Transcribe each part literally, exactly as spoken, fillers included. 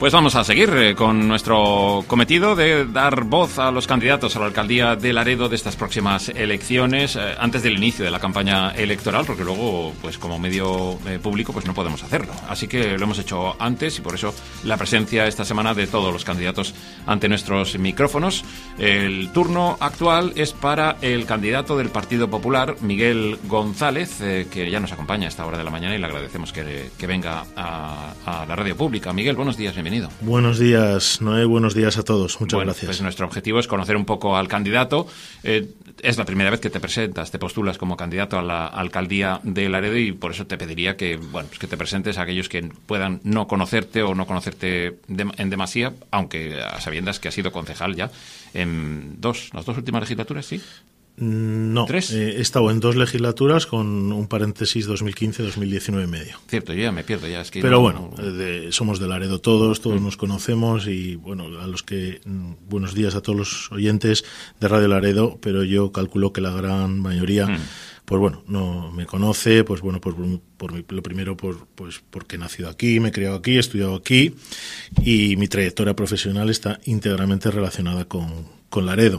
Pues vamos a seguir eh, con nuestro cometido de dar voz a los candidatos a la alcaldía de Laredo de estas próximas elecciones, eh, antes del inicio de la campaña electoral, porque luego, pues como medio eh, público, pues no podemos hacerlo. Así que lo hemos hecho antes y por eso la presencia esta semana de todos los candidatos ante nuestros micrófonos. El turno actual es para el candidato del Partido Popular, Miguel González, eh, que ya nos acompaña a esta hora de la mañana y le agradecemos que, que venga a, a la radio pública. Miguel, buenos días, bienvenido. Buenos días, Noé, buenos días a todos. Muchas bueno, gracias. Pues nuestro objetivo es conocer un poco al candidato. Eh, es la primera vez que te presentas, te postulas como candidato a la alcaldía de Laredo y por eso te pediría que, bueno, pues que te presentes a aquellos que puedan no conocerte o no conocerte de, en demasía, aunque a sabiendas que has sido concejal ya en dos, las dos últimas legislaturas, ¿sí? No, ¿Tres? Eh, he estado en dos legislaturas con un paréntesis dos mil quince dos mil diecinueve y medio. Cierto, yo ya me pierdo ya. Es que Pero no, bueno, no... de, somos de Laredo todos, todos mm. nos conocemos y bueno, a los que, buenos días a todos los oyentes de Radio Laredo, pero yo calculo que la gran mayoría, mm. pues bueno, no me conoce, pues bueno, por, por mi, lo primero por, pues porque he nacido aquí, me he criado aquí, he estudiado aquí y mi trayectoria profesional está íntegramente relacionada con, con Laredo.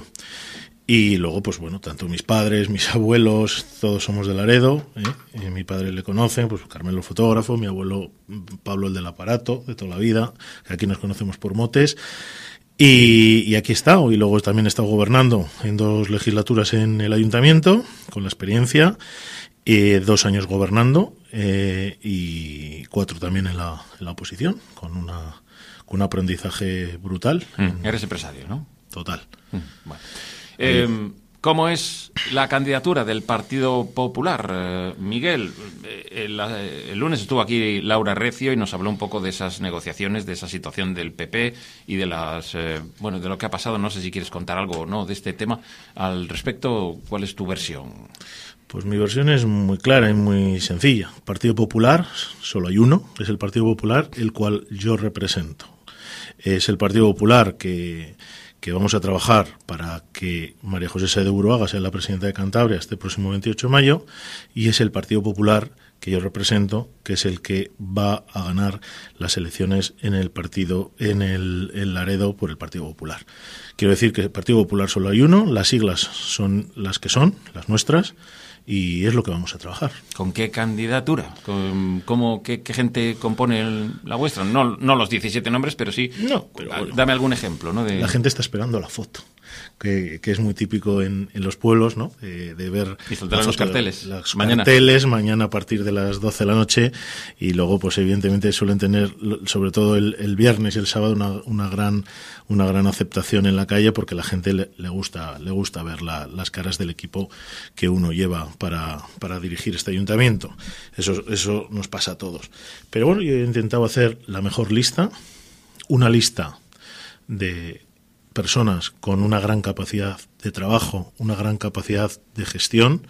Y luego, pues bueno, tanto mis padres, mis abuelos, todos somos de Laredo, ¿eh? Eh, mi padre le conocen, pues Carmelo el fotógrafo, mi abuelo Pablo el del aparato, de toda la vida, que aquí nos conocemos por motes, y, y aquí he estado, y luego también he estado gobernando en dos legislaturas en el ayuntamiento, con la experiencia, eh, dos años gobernando, eh, y cuatro también en la, en la oposición, con, una, con un aprendizaje brutal. Mm, eres empresario, ¿no? Total. Mm, bueno. Eh, ¿Cómo es la candidatura del Partido Popular, eh, Miguel? Eh, el, el lunes estuvo aquí Laura Recio y nos habló un poco de esas negociaciones, de esa situación del P P y de las eh, bueno de lo que ha pasado. No sé si quieres contar algo o no de este tema al respecto. ¿Cuál es tu versión? Pues mi versión es muy clara y muy sencilla. Partido Popular, solo hay uno, es el Partido Popular, el cual yo represento. Es el Partido Popular que... que vamos a trabajar para que María José Saez de Buruaga sea la presidenta de Cantabria este próximo veintiocho de mayo, y es el Partido Popular que yo represento, que es el que va a ganar las elecciones en el partido, en el en Laredo por el Partido Popular. Quiero decir que el Partido Popular solo hay uno, las siglas son las que son, las nuestras, y es lo que vamos a trabajar. ¿Con qué candidatura? ¿Con, cómo, qué, ¿Qué gente compone el, la vuestra? No, no los diecisiete nombres, pero sí. No, pero bueno, dame algún ejemplo, ¿no? De... La gente está esperando la foto, que, que es muy típico en, en los pueblos, ¿no? De, de ver y soltar los carteles. Los mañana. carteles mañana a partir de las doce de la noche, y luego, pues evidentemente suelen tener, sobre todo el, el viernes y el sábado, una, una gran una gran aceptación en la calle, porque la gente le, le gusta le gusta ver la, las caras del equipo que uno lleva para, para dirigir este ayuntamiento. Eso, eso nos pasa a todos. Pero bueno, yo he intentado hacer la mejor lista, una lista de personas con una gran capacidad de trabajo, una gran capacidad de gestión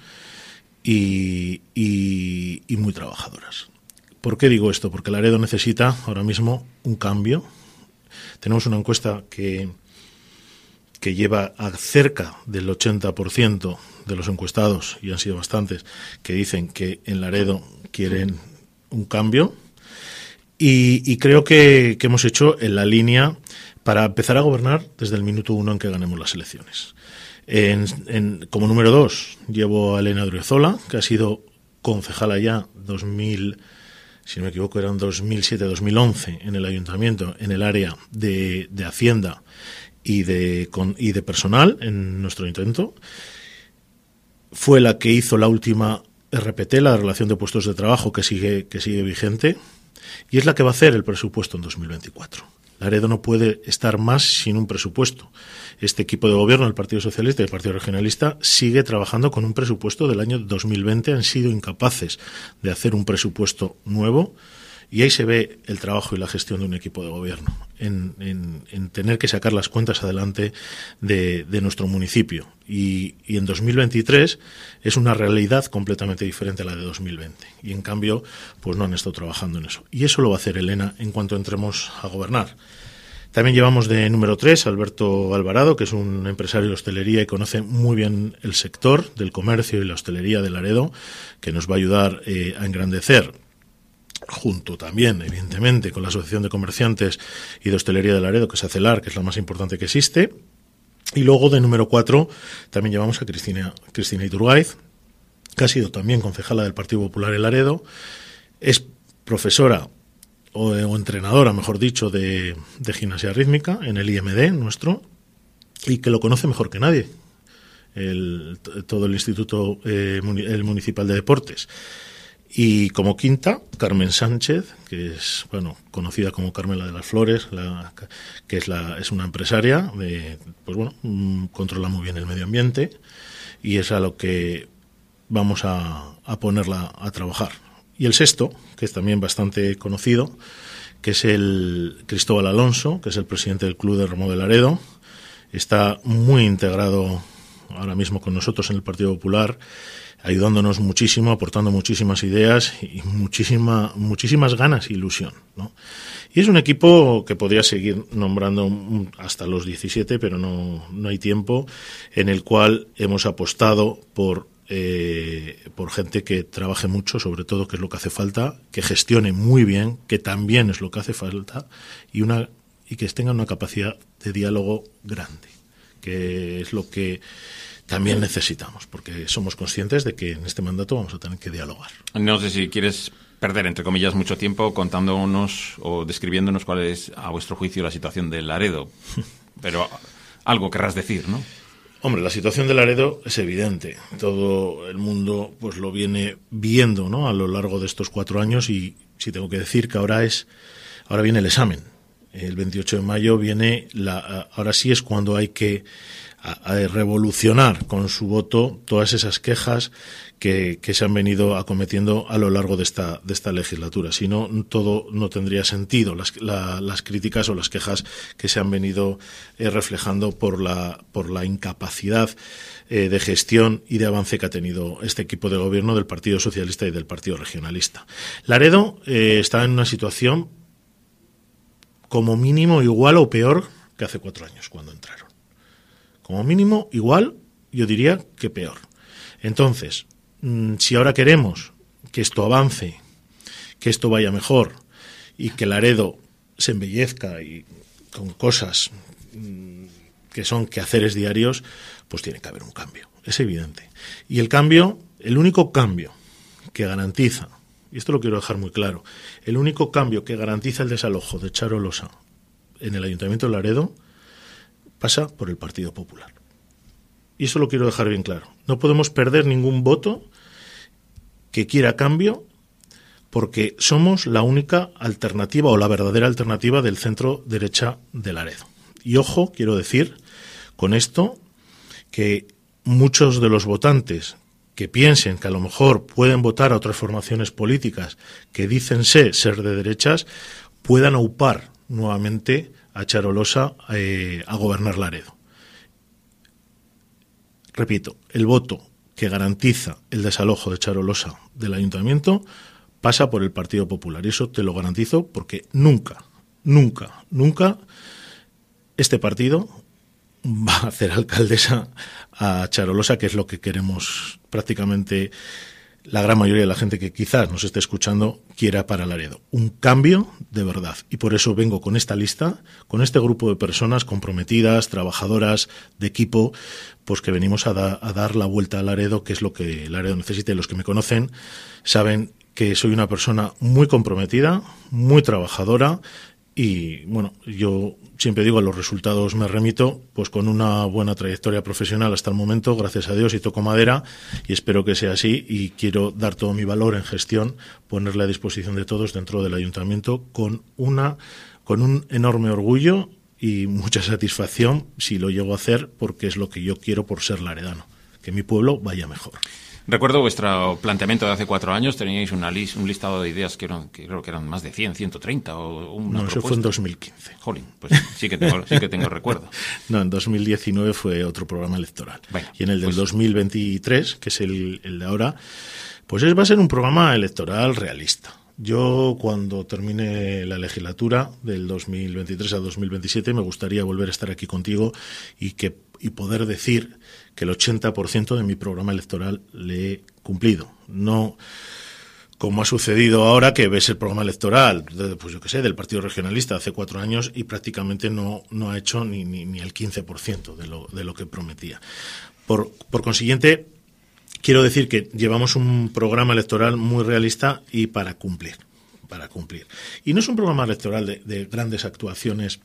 y, y, y muy trabajadoras. ¿Por qué digo esto? Porque Laredo necesita ahora mismo un cambio. Tenemos una encuesta que, que lleva a cerca del ochenta por ciento de los encuestados, y han sido bastantes, que dicen que en Laredo quieren un cambio, y, y creo que, que hemos hecho en la línea para empezar a gobernar desde el minuto uno en que ganemos las elecciones. En, en, como número dos llevo a Elena Odriozola, que ha sido concejala ya dos mil, si no me equivoco eran dos mil siete dos mil once en el ayuntamiento, en el área de, de Hacienda y de, con, y de personal en nuestro intento. Fue la que hizo la última R P T, la relación de puestos de trabajo, que sigue, que sigue vigente, y es la que va a hacer el presupuesto en dos mil veinticuatro. Laredo no puede estar más sin un presupuesto. Este equipo de gobierno, el Partido Socialista y el Partido Regionalista, sigue trabajando con un presupuesto del año dos mil veinte. Han sido incapaces de hacer un presupuesto nuevo, y ahí se ve el trabajo y la gestión de un equipo de gobierno, en, en, en tener que sacar las cuentas adelante de, de nuestro municipio. Y, y en dos mil veintitrés es una realidad completamente diferente a la de dos mil veinte. Y en cambio, pues no han estado trabajando en eso. Y eso lo va a hacer Elena en cuanto entremos a gobernar. También llevamos de número tres a Alberto Alvarado, que es un empresario de hostelería y conoce muy bien el sector del comercio y la hostelería de Laredo, que nos va a ayudar eh, a engrandecer junto también, evidentemente, con la Asociación de Comerciantes y de Hostelería de Laredo, que es ACELAR, que es la más importante que existe. Y luego, de número cuatro, también llevamos a Cristina, Cristina Iturgaiz, que ha sido también concejala del Partido Popular en Laredo, es profesora o, o entrenadora, mejor dicho, de, de gimnasia rítmica en el I M D nuestro, y que lo conoce mejor que nadie, el, todo el Instituto eh, el Municipal de Deportes. Y como quinta, Carmen Sánchez, que es, bueno, conocida como Carmela de las Flores, la, que es la es una empresaria, de, pues bueno, controla muy bien el medio ambiente, y es a lo que vamos a, a ponerla a trabajar. Y el sexto, que es también bastante conocido, que es el Cristóbal Alonso, que es el presidente del Club de Remo de Laredo. Está muy integrado ahora mismo con nosotros en el Partido Popular, ayudándonos muchísimo, aportando muchísimas ideas y muchísima, muchísimas ganas e ilusión, ¿no? Y es un equipo que podría seguir nombrando hasta los diecisiete, pero no, no hay tiempo, en el cual hemos apostado por Eh, por gente que trabaje mucho, sobre todo, que es lo que hace falta, que gestione muy bien, que también es lo que hace falta, y una y que tenga una capacidad de diálogo grande, que es lo que también necesitamos, porque somos conscientes de que en este mandato vamos a tener que dialogar. No sé si quieres perder, entre comillas, mucho tiempo contándonos o describiéndonos cuál es, a vuestro juicio, la situación de Laredo, pero algo querrás decir, ¿no? Hombre, la situación de Laredo es evidente. Todo el mundo pues lo viene viendo, ¿no?, a lo largo de estos cuatro años, y sí tengo que decir que ahora es ahora viene el examen. El veintiocho de mayo viene la ahora sí es cuando hay que a, a revolucionar con su voto todas esas quejas que, que se han venido acometiendo a lo largo de esta de esta legislatura. Si no, todo no tendría sentido, las, la, las críticas o las quejas que se han venido eh, reflejando por la por la incapacidad eh, de gestión y de avance que ha tenido este equipo de gobierno del Partido Socialista y del Partido Regionalista. Laredo eh, está en una situación como mínimo igual o peor que hace cuatro años cuando entraron. Como mínimo igual, yo diría que peor. Entonces, si ahora queremos que esto avance, que esto vaya mejor y que Laredo se embellezca y con cosas que son quehaceres diarios, pues tiene que haber un cambio, es evidente. Y el cambio, el único cambio que garantiza, y esto lo quiero dejar muy claro, el único cambio que garantiza el desalojo de Charo Losa en el Ayuntamiento de Laredo pasa por el Partido Popular. Y eso lo quiero dejar bien claro. No podemos perder ningún voto que quiera cambio, porque somos la única alternativa o la verdadera alternativa del centro derecha de Laredo. Y ojo, quiero decir con esto que muchos de los votantes que piensen que a lo mejor pueden votar a otras formaciones políticas que dícense ser de derechas puedan aupar nuevamente a Charo Losa eh, a gobernar Laredo. Repito, el voto que garantiza el desalojo de Charo Losa del ayuntamiento pasa por el Partido Popular. Y eso te lo garantizo, porque nunca, nunca, nunca este partido va a hacer alcaldesa a Charo Losa, que es lo que queremos prácticamente la gran mayoría de la gente que quizás nos esté escuchando quiera para Laredo. Un cambio de verdad. Y por eso vengo con esta lista, con este grupo de personas comprometidas, trabajadoras, de equipo, pues que venimos a, da, a dar la vuelta a Laredo, que es lo que Laredo necesita. Y los que me conocen saben que soy una persona muy comprometida, muy trabajadora. Y bueno, yo siempre digo, a los resultados me remito, pues con una buena trayectoria profesional hasta el momento, gracias a Dios, y toco madera, y espero que sea así, y quiero dar todo mi valor en gestión, ponerle a disposición de todos dentro del ayuntamiento con una con un enorme orgullo y mucha satisfacción si lo llego a hacer, porque es lo que yo quiero por ser laredano, que mi pueblo vaya mejor. Recuerdo vuestro planteamiento de hace cuatro años, teníais una lis, un listado de ideas que, eran, que creo que eran más de cien, ciento treinta o una No, propuesta. eso fue en dos mil quince. Jolín, pues sí que tengo, sí que tengo recuerdo. No, en dos mil diecinueve fue otro programa electoral. Bueno, y en el del pues, dos mil veintitrés, que es el, el de ahora, pues es, va a ser un programa electoral realista. Yo, cuando termine la legislatura del dos mil veintitrés al dos mil veintisiete, me gustaría volver a estar aquí contigo y que y poder decir que el ochenta por ciento de mi programa electoral le he cumplido. No como ha sucedido ahora que ves el programa electoral, de, pues yo qué sé, del Partido Regionalista hace cuatro años y prácticamente no, no ha hecho ni, ni, ni el quince por ciento de lo, de lo que prometía. Por, por consiguiente, quiero decir que llevamos un programa electoral muy realista y para cumplir, para cumplir. Y no es un programa electoral de, de grandes actuaciones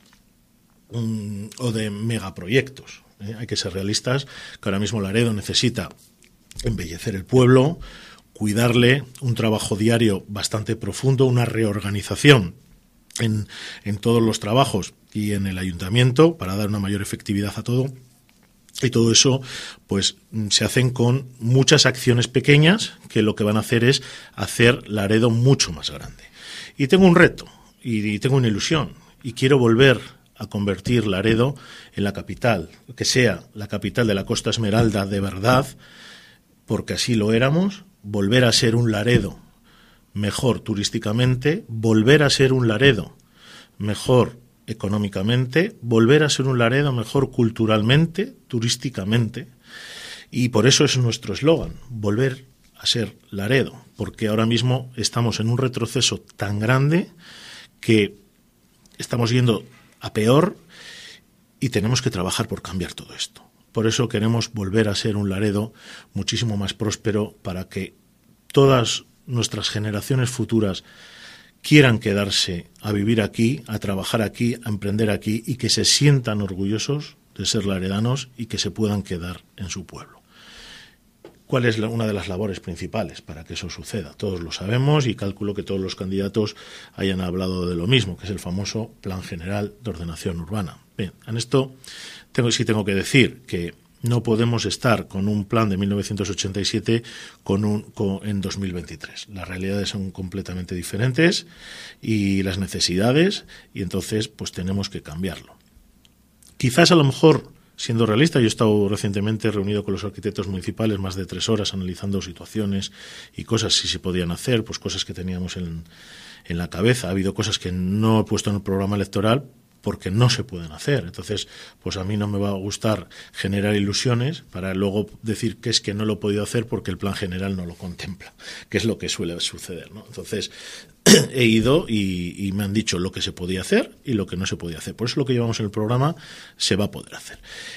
um, o de megaproyectos. ¿eh? Hay que ser realistas, que ahora mismo Laredo necesita embellecer el pueblo, cuidarle, un trabajo diario bastante profundo, una reorganización en, en todos los trabajos y en el ayuntamiento para dar una mayor efectividad a todo. Y todo eso pues se hacen con muchas acciones pequeñas que lo que van a hacer es hacer Laredo mucho más grande. Y tengo un reto y, y tengo una ilusión y quiero volver a convertir Laredo en la capital, que sea la capital de la Costa Esmeralda de verdad, porque así lo éramos, volver a ser un Laredo mejor turísticamente, volver a ser un Laredo mejor económicamente, volver a ser un Laredo mejor culturalmente, turísticamente, y por eso es nuestro eslogan, volver a ser Laredo, porque ahora mismo estamos en un retroceso tan grande que estamos yendo a peor y tenemos que trabajar por cambiar todo esto. Por eso queremos volver a ser un Laredo muchísimo más próspero para que todas nuestras generaciones futuras quieran quedarse a vivir aquí, a trabajar aquí, a emprender aquí y que se sientan orgullosos de ser laredanos y que se puedan quedar en su pueblo. ¿Cuál es la, una de las labores principales para que eso suceda? Todos lo sabemos y calculo que todos los candidatos hayan hablado de lo mismo, que es el famoso Plan General de Ordenación Urbana. Bien, en esto tengo, sí tengo que decir que no podemos estar con un plan de mil novecientos ochenta y siete con un, con, en dos mil veintitrés. Las realidades son completamente diferentes y las necesidades, y entonces pues tenemos que cambiarlo. Quizás a lo mejor, siendo realista, yo he estado recientemente reunido con los arquitectos municipales más de tres horas analizando situaciones y cosas si se podían hacer, pues cosas que teníamos en, en la cabeza. Ha habido cosas que no he puesto en el programa electoral porque no se pueden hacer. Entonces, pues a mí no me va a gustar generar ilusiones para luego decir que es que no lo he podido hacer porque el plan general no lo contempla, que es lo que suele suceder, ¿no? Entonces, he ido y, y me han dicho lo que se podía hacer y lo que no se podía hacer. Por eso lo que llevamos en el programa se va a poder hacer.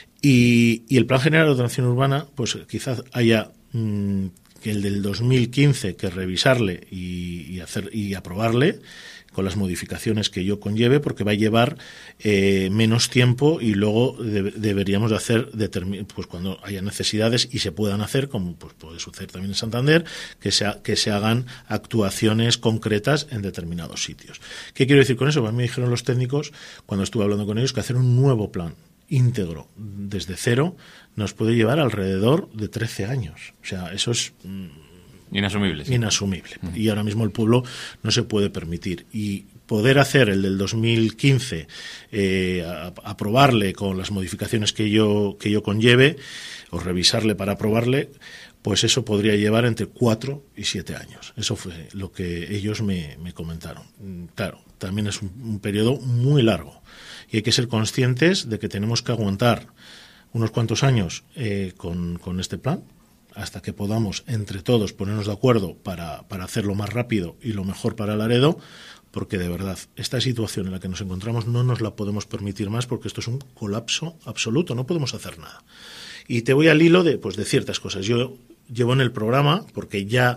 Y, y el plan general de ordenación urbana, pues quizás haya mmm, que el del dos mil quince que revisarle y, y hacer y aprobarle con las modificaciones que yo conlleve, porque va a llevar eh, menos tiempo y luego de, deberíamos de hacer, determin, pues cuando haya necesidades y se puedan hacer, como pues puede suceder también en Santander, que se, que se hagan actuaciones concretas en determinados sitios. ¿Qué quiero decir con eso? Pues me dijeron los técnicos, cuando estuve hablando con ellos, que hacer un nuevo plan íntegro desde cero nos puede llevar alrededor de trece años. O sea, eso es inasumible. Sí. Inasumible. Uh-huh. Y ahora mismo el pueblo no se puede permitir. Y poder hacer el del dos mil quince, eh, a, aprobarle con las modificaciones que yo, que yo conlleve, o revisarle para aprobarle, pues eso podría llevar entre cuatro y siete años. Eso fue lo que ellos me, me comentaron. Claro, también es un, un periodo muy largo. Y hay que ser conscientes de que tenemos que aguantar unos cuantos años eh, con, con este plan, hasta que podamos entre todos ponernos de acuerdo para, para hacerlo más rápido y lo mejor para Laredo, porque de verdad, esta situación en la que nos encontramos no nos la podemos permitir más, porque esto es un colapso absoluto, no podemos hacer nada. Y te voy al hilo de, pues, de ciertas cosas. Yo llevo en el programa, porque ya,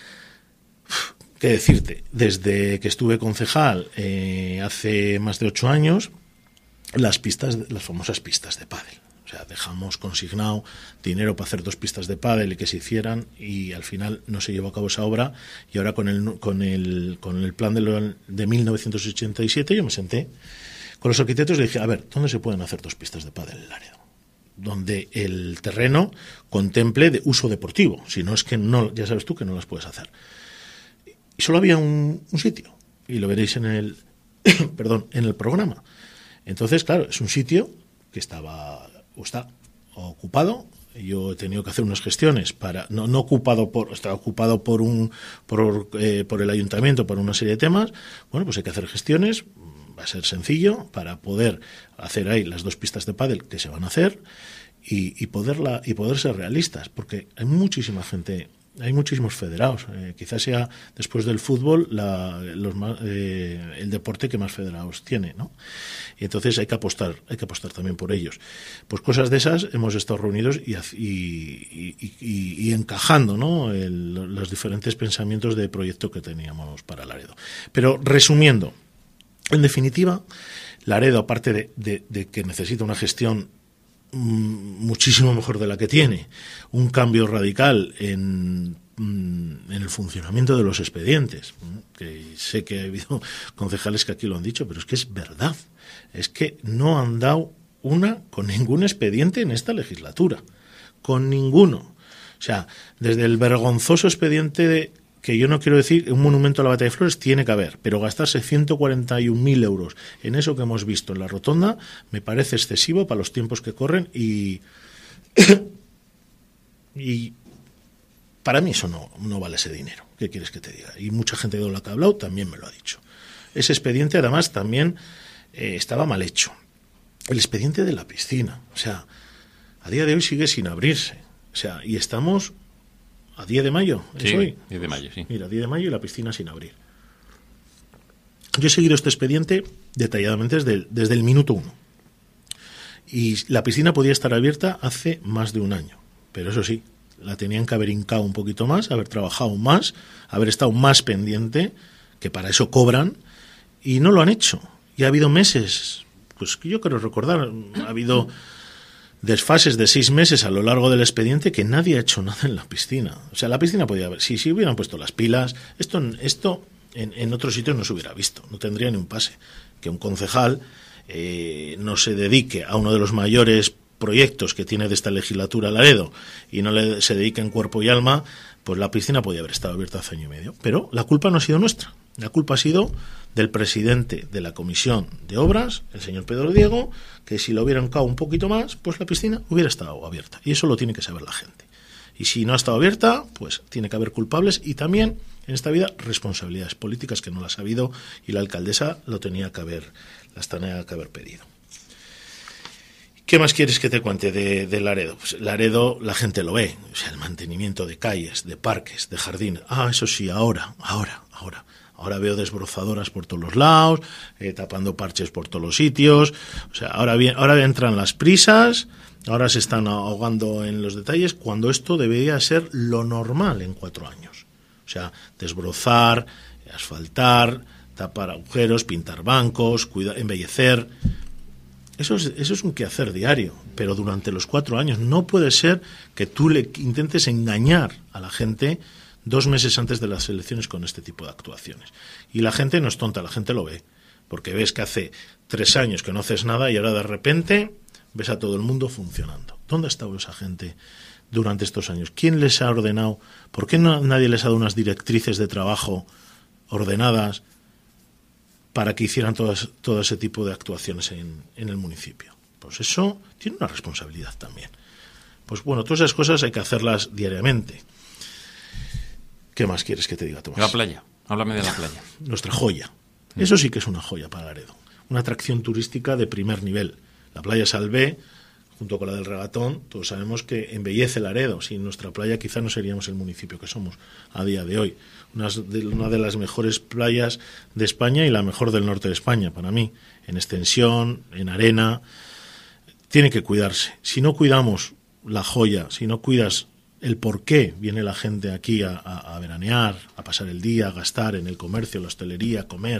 qué decirte, desde que estuve concejal eh, hace más de ocho años, las pistas, las famosas pistas de pádel. O sea, dejamos consignado dinero para hacer dos pistas de pádel y que se hicieran, y al final no se llevó a cabo esa obra. Y ahora con el con el con el plan de, lo, de mil novecientos ochenta y siete yo me senté con los arquitectos y dije, a ver, ¿dónde se pueden hacer dos pistas de pádel en Laredo? Donde el terreno contemple de uso deportivo, si no es que no, ya sabes tú que no las puedes hacer. Y solo había un, un sitio, y lo veréis en el perdón, en el programa. Entonces, claro, es un sitio que estaba o está ocupado. Yo he tenido que hacer unas gestiones para no no ocupado por está ocupado por un por eh, por el ayuntamiento por una serie de temas. Bueno, pues hay que hacer gestiones. Va a ser sencillo para poder hacer ahí las dos pistas de pádel que se van a hacer y, y poderla y poder ser realistas, porque hay muchísima gente hay muchísimos federados. Eh, quizás sea, después del fútbol, la, los más, eh, el deporte que más federados tiene, ¿no? Y entonces hay que apostar, hay que apostar también por ellos. Pues cosas de esas hemos estado reunidos y, y, y, y, y encajando, ¿no? El, los diferentes pensamientos de proyecto que teníamos para Laredo. Pero resumiendo, en definitiva, Laredo, aparte de, de, de que necesita una gestión muchísimo mejor de la que tiene, un cambio radical en, en el funcionamiento de los expedientes, que sé que ha habido concejales que aquí lo han dicho, pero es que es verdad, es que no han dado una con ningún expediente en esta legislatura, con ninguno. O sea, desde el vergonzoso expediente de, que yo no quiero decir, un monumento a la Batalla de Flores tiene que haber, pero gastarse ciento cuarenta y un mil euros en eso que hemos visto en la rotonda me parece excesivo para los tiempos que corren y, y para mí eso no, no vale ese dinero. ¿Qué quieres que te diga? Y mucha gente de la que ha hablado también me lo ha dicho. Ese expediente además también eh, estaba mal hecho. El expediente de la piscina, o sea, a día de hoy sigue sin abrirse. O sea, y estamos a diez de mayo, ¿es sí, hoy? diez de mayo, sí. Mira, diez de mayo y la piscina sin abrir. Yo he seguido este expediente detalladamente desde, desde el minuto uno. Y la piscina podía estar abierta hace más de un año. Pero eso sí, la tenían que haber hincado un poquito más, haber trabajado más, haber estado más pendiente, que para eso cobran, y no lo han hecho. Y ha habido meses, pues que yo quiero recordar, ha habido desfases de seis meses a lo largo del expediente que nadie ha hecho nada en la piscina. O sea, la piscina podía haber, si, si hubieran puesto las pilas, esto, esto en, en otros sitios no se hubiera visto, no tendría ni un pase. Que un concejal eh, no se dedique a uno de los mayores proyectos que tiene de esta legislatura Laredo y no le, se dedique en cuerpo y alma, pues la piscina podía haber estado abierta hace año y medio. Pero la culpa no ha sido nuestra, la culpa ha sido del presidente de la Comisión de Obras, el señor Pedro Diego, que si lo hubieran cabo un poquito más, pues la piscina hubiera estado abierta. Y eso lo tiene que saber la gente. Y si no ha estado abierta, pues tiene que haber culpables y también, en esta vida, responsabilidades políticas que no las ha habido y la alcaldesa lo tenía que haber, las tenía que haber pedido. ¿Qué más quieres que te cuente de, de Laredo? Pues Laredo la gente lo ve, o sea, el mantenimiento de calles, de parques, de jardines. Ah, eso sí, ahora, ahora, ahora. Ahora veo desbrozadoras por todos los lados, eh, tapando parches por todos los sitios. O sea, ahora bien, ahora entran las prisas, ahora se están ahogando en los detalles, cuando esto debería ser lo normal en cuatro años. O sea, desbrozar, asfaltar, tapar agujeros, pintar bancos, cuidar, embellecer. Eso es, eso es un quehacer diario, pero durante los cuatro años no puede ser que tú le intentes engañar a la gente dos meses antes de las elecciones con este tipo de actuaciones. Y la gente no es tonta, la gente lo ve, porque ves que hace tres años que no haces nada y ahora de repente ves a todo el mundo funcionando. ¿Dónde ha estado esa gente durante estos años? ¿Quién les ha ordenado? ¿Por qué no, nadie les ha dado unas directrices de trabajo ordenadas para que hicieran todas, todo ese tipo de actuaciones en, en el municipio? Pues eso tiene una responsabilidad también. Pues bueno, todas esas cosas hay que hacerlas diariamente. ¿Qué más quieres que te diga, Tomás? La playa. Háblame de la playa. Nuestra joya. Eso sí que es una joya para Laredo. Una atracción turística de primer nivel. La playa Salvé, junto con la del Regatón, todos sabemos que embellece Laredo. Sin nuestra playa quizá no seríamos el municipio que somos a día de hoy. Una de, una de las mejores playas de España y la mejor del norte de España, para mí. En extensión, en arena. Tiene que cuidarse. Si no cuidamos la joya, si no cuidas el por qué viene la gente aquí a, a, a veranear, a pasar el día, a gastar en el comercio, la hostelería, a comer,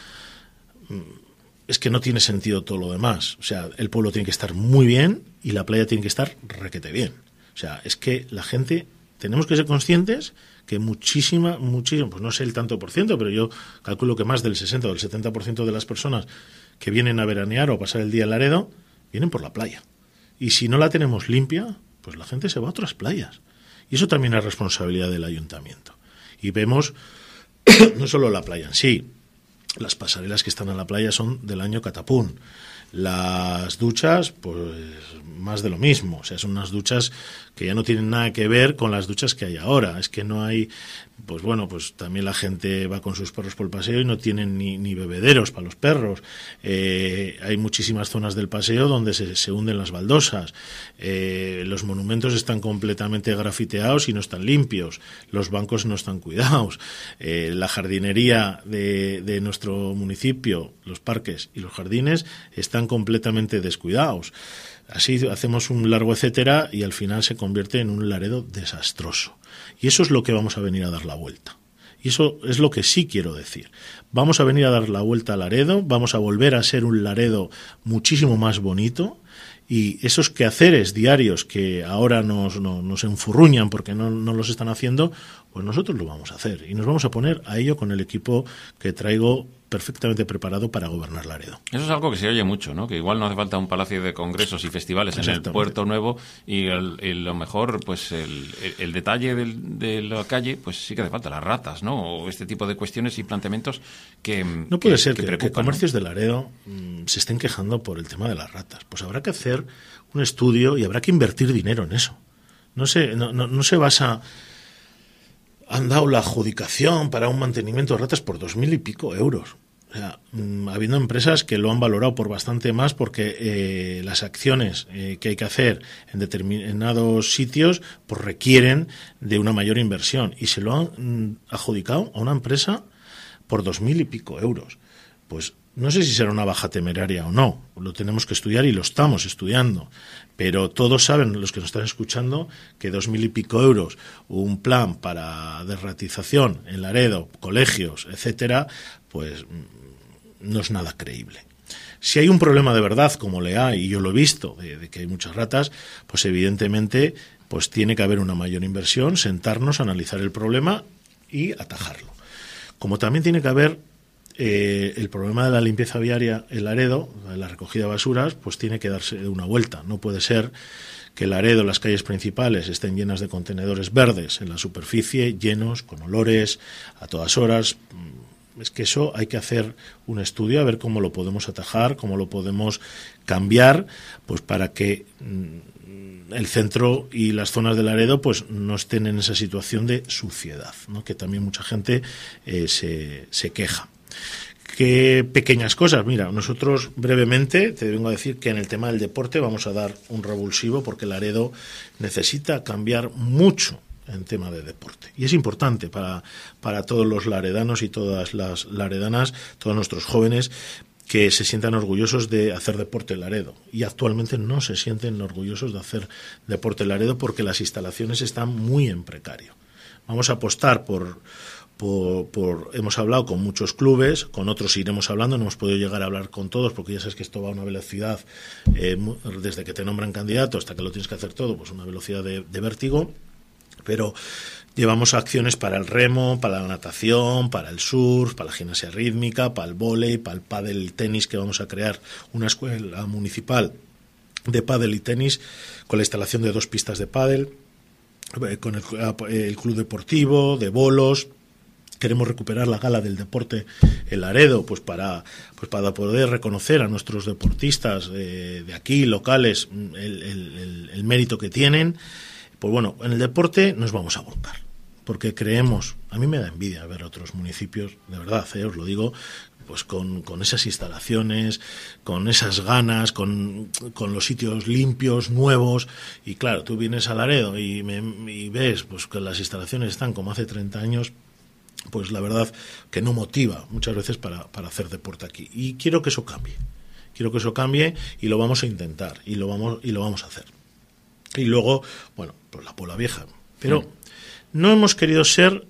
es que no tiene sentido todo lo demás. O sea, el pueblo tiene que estar muy bien y la playa tiene que estar requete bien. O sea, es que la gente, tenemos que ser conscientes que muchísima, muchísima, pues no sé el tanto por ciento, pero yo calculo que más del sesenta o del setenta por ciento de las personas que vienen a veranear o a pasar el día en Laredo, vienen por la playa. Y si no la tenemos limpia, pues la gente se va a otras playas. Y eso también es responsabilidad del ayuntamiento. Y vemos no solo la playa en sí, las pasarelas que están a la playa son del año catapún. Las duchas, pues más de lo mismo. O sea, son unas duchas que ya no tienen nada que ver con las duchas que hay ahora. Es que no hay pues bueno, pues también la gente va con sus perros por el paseo y no tienen ni, ni bebederos para los perros. Eh, hay muchísimas zonas del paseo donde se, se hunden las baldosas. Eh, los monumentos están completamente grafiteados y no están limpios. Los bancos no están cuidados. Eh, la jardinería de, de nuestro municipio, los parques y los jardines están completamente descuidados. Así hacemos un largo etcétera y al final se convierte en un Laredo desastroso. Y eso es lo que vamos a venir a dar la vuelta. Y eso es lo que sí quiero decir. Vamos a venir a dar la vuelta a Laredo, vamos a volver a ser un Laredo muchísimo más bonito, y esos quehaceres diarios que ahora nos, nos, nos enfurruñan porque no, no los están haciendo, pues nosotros lo vamos a hacer. Y nos vamos a poner a ello con el equipo que traigo perfectamente preparado para gobernar Laredo. Eso es algo que se oye mucho, ¿no? Que igual no hace falta un palacio de congresos y festivales en el Puerto Nuevo y, el, y lo mejor, pues el, el, el detalle del, de la calle, pues sí que hace falta, las ratas, ¿no? O este tipo de cuestiones y planteamientos que No puede que, ser que, que, preocupan, que comercios ¿no? de Laredo mmm, se estén quejando por el tema de las ratas. Pues habrá que hacer un estudio y habrá que invertir dinero en eso. No se, no, no, no se basa... Han dado la adjudicación para un mantenimiento de ratas por dos mil y pico euros. O sea, mmm, habiendo empresas que lo han valorado por bastante más porque eh, las acciones eh, que hay que hacer en determinados sitios pues requieren de una mayor inversión y se lo han mmm, adjudicado a una empresa por dos mil y pico euros. Pues no sé si será una baja temeraria o no, lo tenemos que estudiar y lo estamos estudiando, pero todos saben, los que nos están escuchando, que dos mil y pico euros, un plan para derratización en Laredo, colegios, etcétera, pues no es nada creíble. Si hay un problema de verdad, como le hay, y yo lo he visto, de, de que hay muchas ratas, pues evidentemente pues tiene que haber una mayor inversión, sentarnos, analizar el problema y atajarlo. Como también tiene que haber eh, el problema de la limpieza viaria en Laredo, de la recogida de basuras, pues tiene que darse una vuelta. No puede ser que Laredo, las calles principales, estén llenas de contenedores verdes en la superficie, llenos, con olores, a todas horas. Es que eso hay que hacer un estudio a ver cómo lo podemos atajar, cómo lo podemos cambiar, pues para que mmm, el centro y las zonas de Laredo pues no estén en esa situación de suciedad, ¿no? Que también mucha gente eh, se, se queja. Qué pequeñas cosas. Mira, nosotros brevemente te vengo a decir que en el tema del deporte vamos a dar un revulsivo porque Laredo necesita cambiar mucho en tema de deporte. Y es importante para, para todos los laredanos y todas las laredanas, todos nuestros jóvenes, que se sientan orgullosos de hacer deporte en Laredo. Y actualmente no se sienten orgullosos de hacer deporte en Laredo porque las instalaciones están muy en precario. Vamos a apostar por... Por, por, hemos hablado con muchos clubes, con otros iremos hablando, no hemos podido llegar a hablar con todos porque ya sabes que esto va a una velocidad, eh, desde que te nombran candidato hasta que lo tienes que hacer todo, pues una velocidad de, de vértigo, pero llevamos acciones para el remo, para la natación, para el surf, para la gimnasia rítmica, para el vóley, para el pádel y tenis, que vamos a crear una escuela municipal de pádel y tenis con la instalación de dos pistas de pádel, con el, el club deportivo, de bolos. Queremos recuperar la gala del deporte en Laredo, pues para pues para poder reconocer a nuestros deportistas eh, de aquí, locales, el, el, el mérito que tienen. Pues bueno, en el deporte nos vamos a volcar, porque creemos, a mí me da envidia ver otros municipios, de verdad, eh, os lo digo, pues con, con esas instalaciones, con esas ganas, con, con los sitios limpios, nuevos, y claro, tú vienes a Laredo y, me, y ves pues que las instalaciones están como hace treinta años, pues la verdad que no motiva muchas veces para, para hacer deporte aquí. Y quiero que eso cambie. Quiero que eso cambie y lo vamos a intentar y lo vamos y lo vamos a hacer. Y luego, bueno, pues la Puebla Vieja. Pero mm. no hemos querido ser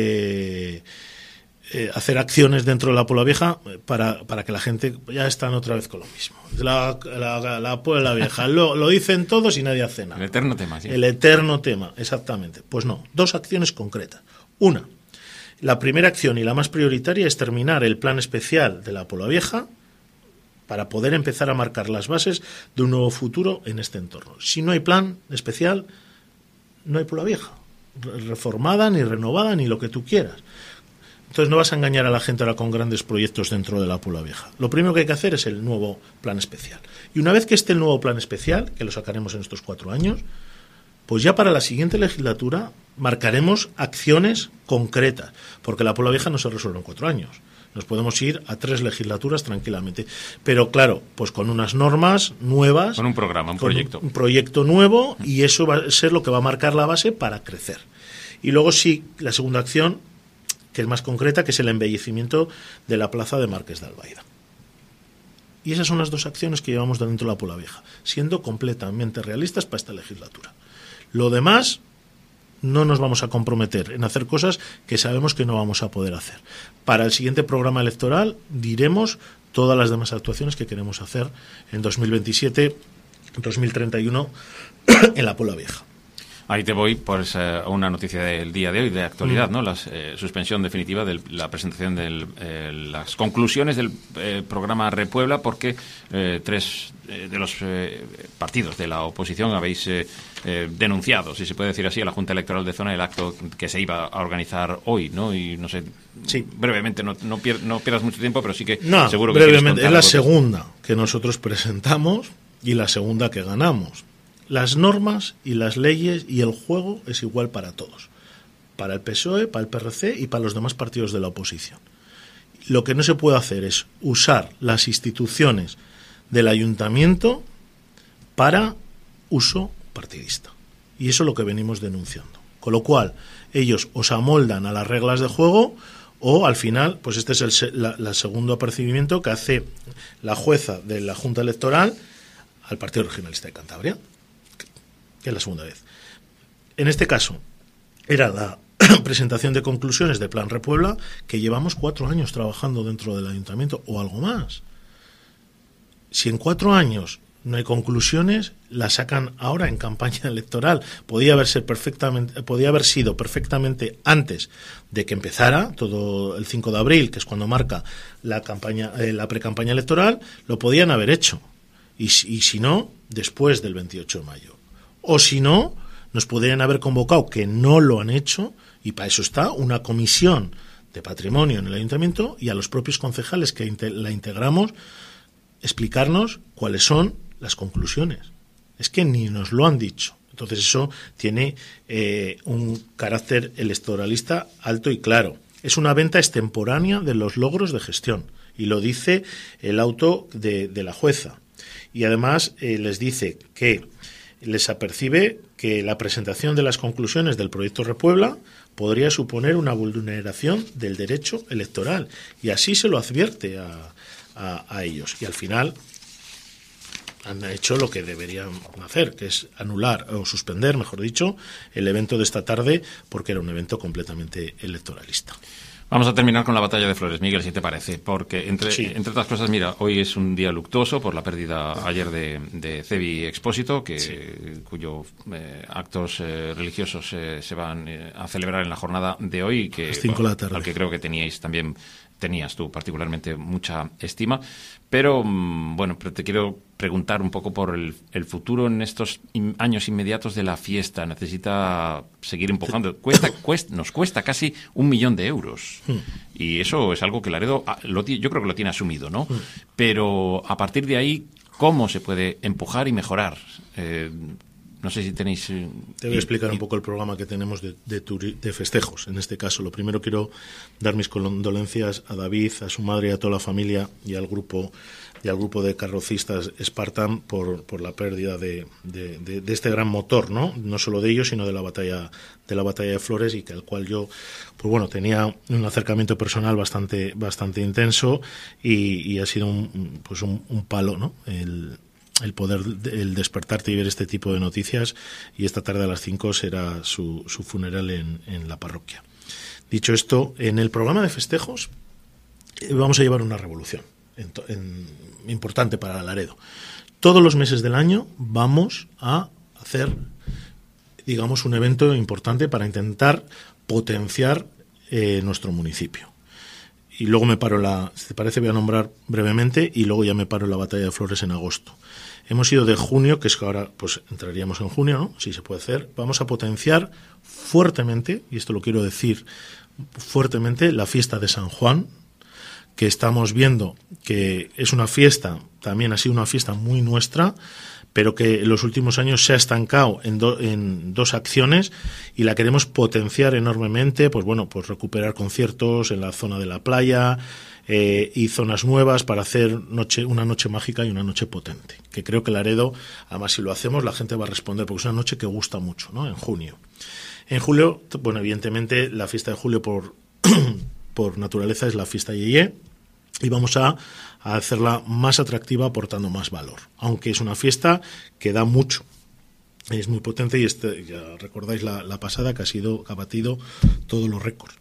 eh, eh, hacer acciones dentro de la Puebla Vieja para, para que la gente ya están otra vez con lo mismo. La, la, la Puebla Vieja lo, lo dicen todos y nadie hace nada. El eterno tema, sí. El eterno tema, exactamente. Pues no, dos acciones concretas. Una, la primera acción y la más prioritaria es terminar el plan especial de la Puebla Vieja para poder empezar a marcar las bases de un nuevo futuro en este entorno. Si no hay plan especial, no hay Puebla Vieja, reformada, ni renovada, ni lo que tú quieras. Entonces no vas a engañar a la gente ahora con grandes proyectos dentro de la Puebla Vieja. Lo primero que hay que hacer es el nuevo plan especial. Y una vez que esté el nuevo plan especial, que lo sacaremos en estos cuatro años, pues ya para la siguiente legislatura marcaremos acciones concretas, porque la Puebla Vieja no se resuelve en cuatro años. Nos podemos ir a tres legislaturas tranquilamente. Pero claro, pues con unas normas nuevas. Con un programa, un proyecto. Un, un proyecto nuevo, y eso va a ser lo que va a marcar la base para crecer. Y luego sí, la segunda acción, que es más concreta, que es el embellecimiento de la plaza de Marqués de Albaida. Y esas son las dos acciones que llevamos dentro de la Puebla Vieja, siendo completamente realistas para esta legislatura. Lo demás, no nos vamos a comprometer en hacer cosas que sabemos que no vamos a poder hacer. Para el siguiente programa electoral diremos todas las demás actuaciones que queremos hacer en dos mil veintisiete, dos mil treinta y uno en la Puebla Vieja. Ahí te voy, pues, a una noticia del día de hoy, de actualidad, ¿no? La eh, suspensión definitiva de la presentación de eh, las conclusiones del eh, programa Repuebla, porque eh, tres eh, de los eh, partidos de la oposición habéis eh, eh, denunciado, si se puede decir así, a la Junta Electoral de Zona el acto que se iba a organizar hoy, ¿no? Y no sé, sí. brevemente, no, no, pier no pierdas mucho tiempo, pero sí que no, seguro que brevemente, es la segunda que nosotros presentamos y la segunda que ganamos. Las normas y las leyes y el juego es igual para todos, para el P S O E, para el P R C y para los demás partidos de la oposición. Lo que no se puede hacer es usar las instituciones del ayuntamiento para uso partidista. Y eso es lo que venimos denunciando. Con lo cual, ellos os amoldan a las reglas de juego o, al final, pues este es el la, la segundo apercibimiento que hace la jueza de la Junta Electoral al Partido Regionalista de Cantabria, que es la segunda vez. En este caso, era la presentación de conclusiones de Plan Repuebla, que llevamos cuatro años trabajando dentro del ayuntamiento, o algo más. Si en cuatro años no hay conclusiones, la sacan ahora en campaña electoral. Podía haber, ser perfectamente, podía haber sido perfectamente antes de que empezara, todo el cinco de abril, que es cuando marca la campaña, eh, la precampaña electoral, lo podían haber hecho. Y, y si no, después del veintiocho de mayo. O si no, nos podrían haber convocado, que no lo han hecho, y para eso está una comisión de patrimonio en el ayuntamiento, y a los propios concejales que la integramos, explicarnos cuáles son las conclusiones. Es que ni nos lo han dicho. Entonces eso tiene eh, un carácter electoralista alto y claro. Es una venta extemporánea de los logros de gestión, y lo dice el auto de, de la jueza. Y además eh, les dice que les apercibe que la presentación de las conclusiones del proyecto Repuebla podría suponer una vulneración del derecho electoral, y así se lo advierte a, a, a ellos. Y al final han hecho lo que deberían hacer, que es anular o suspender, mejor dicho, el evento de esta tarde, porque era un evento completamente electoralista. Vamos a terminar con la batalla de Flores, Miguel, si te parece, porque entre, sí. entre otras cosas, mira, hoy es un día luctuoso por la pérdida ayer de, de Cebi Expósito, que sí. cuyo eh, actos eh, religiosos eh, se van eh, a celebrar en la jornada de hoy, que cinco de la tarde. Al que creo que teníais también tenías tú particularmente mucha estima, pero bueno, pero te quiero preguntar un poco por el, el futuro en estos in, años inmediatos de la fiesta. Necesita seguir empujando. Cuesta, cuesta, nos cuesta casi un millón de euros. Hmm. Y eso es algo que Laredo, lo, yo creo que lo tiene asumido, ¿no? Hmm. Pero a partir de ahí, ¿cómo se puede empujar y mejorar? Eh, No sé si tenéis... Eh, Te voy a explicar y, un poco el programa que tenemos de, de, turi, de festejos. En este caso, lo primero quiero dar mis condolencias a David, a su madre, a toda la familia y al grupo y al grupo de carrocistas Spartan por, por la pérdida de, de, de, de este gran motor, ¿no? No solo de ellos, sino de la batalla de la batalla de Flores, y que al cual yo, pues bueno, tenía un acercamiento personal bastante bastante intenso y, y ha sido un, pues un, un palo, ¿no? El el poder, el despertarte y ver este tipo de noticias, y esta tarde a las cinco será su, su funeral en, en la parroquia. Dicho esto, en el programa de festejos vamos a llevar una revolución en, en, importante para Laredo. Todos los meses del año vamos a hacer, digamos, un evento importante para intentar potenciar eh, nuestro municipio. Y luego me paro la, si te parece voy a nombrar brevemente, y luego ya me paro en la batalla de Flores en agosto. Hemos ido de junio, que es que ahora pues entraríamos en junio, ¿no? Si se puede hacer. Vamos a potenciar fuertemente, y esto lo quiero decir fuertemente, la fiesta de San Juan, que estamos viendo que es una fiesta, también ha sido una fiesta muy nuestra, pero que en los últimos años se ha estancado en, do, en dos acciones y la queremos potenciar enormemente, pues bueno, pues recuperar conciertos en la zona de la playa eh, y zonas nuevas para hacer noche, una noche mágica y una noche potente, que creo que Laredo, además si lo hacemos la gente va a responder, porque es una noche que gusta mucho, ¿no? En junio. En julio, bueno, evidentemente la fiesta de julio por, por naturaleza es la fiesta Yeye, y vamos a, a hacerla más atractiva aportando más valor, aunque es una fiesta que da mucho, es muy potente y este, ya recordáis la, la pasada que ha sido que ha batido todos los récords.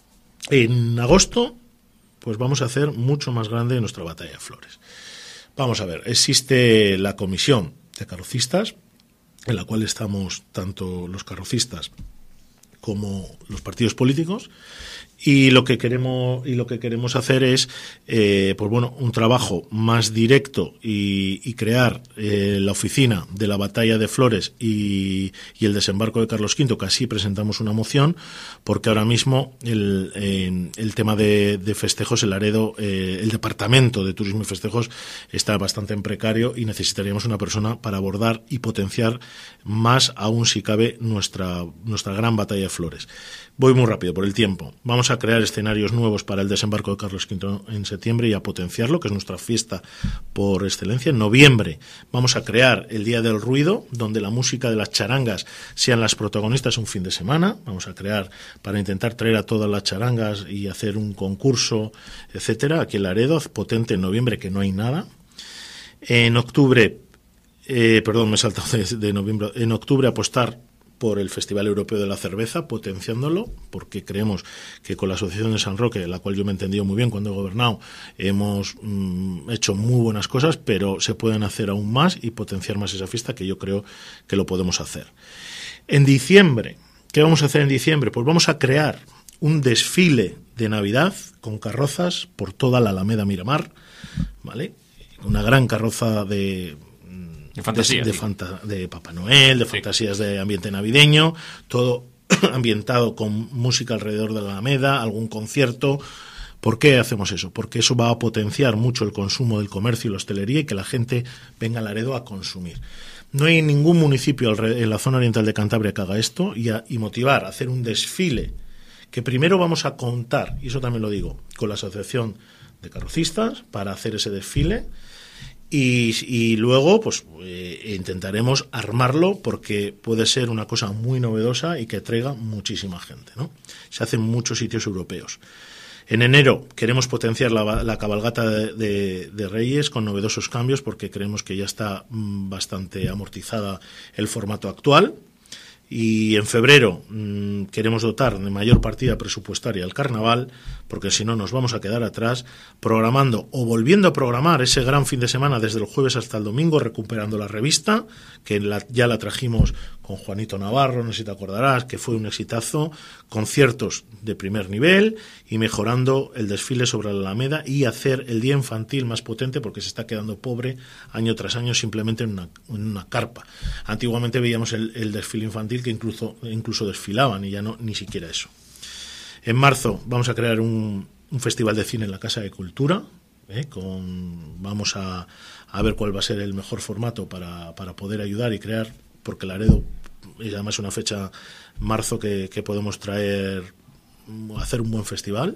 En agosto pues vamos a hacer mucho más grande nuestra batalla de flores. Vamos a ver, existe la comisión de carrocistas en la cual estamos tanto los carrocistas como los partidos políticos, y lo que queremos y lo que queremos hacer es eh, pues bueno, un trabajo más directo y, y crear eh, la oficina de la batalla de flores y, y el desembarco de Carlos quinto, que así presentamos una moción, porque ahora mismo el, eh, el tema de, de festejos, el Laredo, eh, el departamento de turismo y festejos está bastante en precario y necesitaríamos una persona para abordar y potenciar más aún si cabe nuestra nuestra gran batalla de flores. Voy muy rápido por el tiempo. Vamos a crear escenarios nuevos para el desembarco de Carlos quinto en septiembre y a potenciarlo, que es nuestra fiesta por excelencia. En noviembre vamos a crear el Día del Ruido, donde la música de las charangas sean las protagonistas un fin de semana. Vamos a crear para intentar traer a todas las charangas y hacer un concurso, etcétera. Aquí en Laredo, potente en noviembre, que no hay nada. En octubre, eh, perdón, me he saltado de, de noviembre. En octubre apostar por el Festival Europeo de la Cerveza, potenciándolo, porque creemos que con la Asociación de San Roque, la cual yo me he entendido muy bien cuando he gobernado, hemos mm, hecho muy buenas cosas, pero se pueden hacer aún más y potenciar más esa fiesta, que yo creo que lo podemos hacer. En diciembre, ¿qué vamos a hacer en diciembre? Pues vamos a crear un desfile de Navidad con carrozas por toda la Alameda Miramar, ¿vale? Una gran carroza de... De fantasía, de, de, sí. fanta, de Papá Noel, de sí. fantasías de ambiente navideño, todo ambientado con música alrededor de la Alameda, algún concierto. ¿Por qué hacemos eso? Porque eso va a potenciar mucho el consumo del comercio y la hostelería y que la gente venga a Laredo a consumir. No hay ningún municipio en la zona oriental de Cantabria que haga esto y, a, y motivar a hacer un desfile que primero vamos a contar, y eso también lo digo, con la Asociación de Carrocistas para hacer ese desfile. Y, y luego pues eh, intentaremos armarlo porque puede ser una cosa muy novedosa y que atraiga muchísima gente, ¿no? Se hace en muchos sitios europeos. En enero queremos potenciar la, la cabalgata de, de, de Reyes con novedosos cambios porque creemos que ya está mm, bastante amortizada el formato actual. Y en febrero mmm, queremos dotar de mayor partida presupuestaria al carnaval, porque si no nos vamos a quedar atrás, programando o volviendo a programar ese gran fin de semana desde el jueves hasta el domingo, recuperando la revista, que la, ya la trajimos con Juanito Navarro, no sé si te acordarás, que fue un exitazo, conciertos de primer nivel y mejorando el desfile sobre la Alameda y hacer el día infantil más potente porque se está quedando pobre año tras año simplemente en una, en una carpa. Antiguamente veíamos el, el desfile infantil que incluso, incluso desfilaban y ya no ni siquiera eso. En marzo vamos a crear un, un festival de cine en la Casa de Cultura, ¿eh? Con, vamos a, a ver cuál va a ser el mejor formato para, para poder ayudar y crear, porque Laredo es además una fecha, marzo, que, que podemos traer, hacer un buen festival.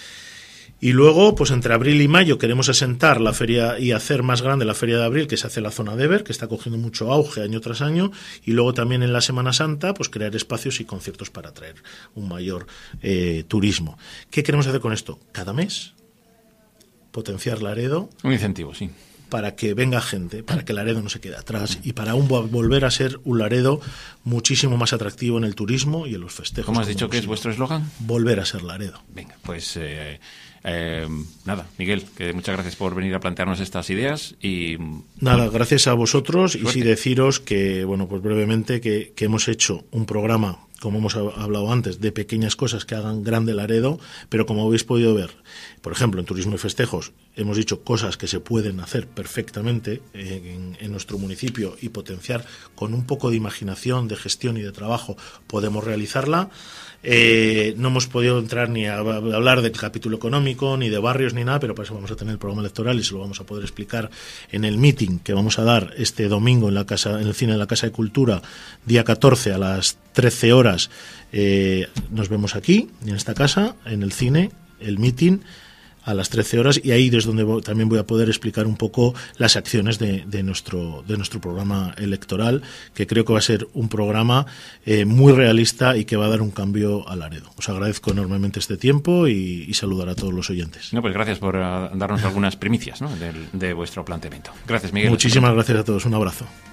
Y luego, pues entre abril y mayo queremos asentar la feria y hacer más grande la feria de abril, que se hace en la zona de Eber, que está cogiendo mucho auge año tras año, y luego también en la Semana Santa, pues crear espacios y conciertos para atraer un mayor eh, turismo. ¿Qué queremos hacer con esto? Cada mes potenciar Laredo. Un incentivo, sí. Para que venga gente, para que Laredo no se quede atrás y para un, volver a ser un Laredo muchísimo más atractivo en el turismo y en los festejos. ¿Cómo has dicho que es vuestro eslogan? Volver a ser Laredo. Venga, pues eh, eh, nada, Miguel, que muchas gracias por venir a plantearnos estas ideas y... Nada, bueno, gracias a vosotros suerte. Y sí deciros que, bueno, pues brevemente que, que hemos hecho un programa, como hemos hablado antes, de pequeñas cosas que hagan grande Laredo, pero como habéis podido ver, Por ejemplo, en turismo y festejos hemos dicho cosas que se pueden hacer perfectamente en, en nuestro municipio y potenciar con un poco de imaginación, de gestión y de trabajo, podemos realizarla. Eh, no hemos podido entrar ni a, a hablar del capítulo económico, ni de barrios, ni nada, pero para eso vamos a tener el programa electoral y se lo vamos a poder explicar en el meeting que vamos a dar este domingo en la casa, en el cine de la Casa de Cultura, día catorce a las trece horas. Eh, nos vemos aquí, en esta casa, en el cine, el meeting a las trece horas, y ahí es donde voy, también voy a poder explicar un poco las acciones de, de nuestro de nuestro programa electoral, que creo que va a ser un programa eh, muy realista y que va a dar un cambio a Laredo. Os agradezco enormemente este tiempo y, y saludar a todos los oyentes. No, pues gracias por uh, darnos algunas primicias, ¿no?, de, de vuestro planteamiento. Gracias, Miguel. Muchísimas gracias a todos. Un abrazo.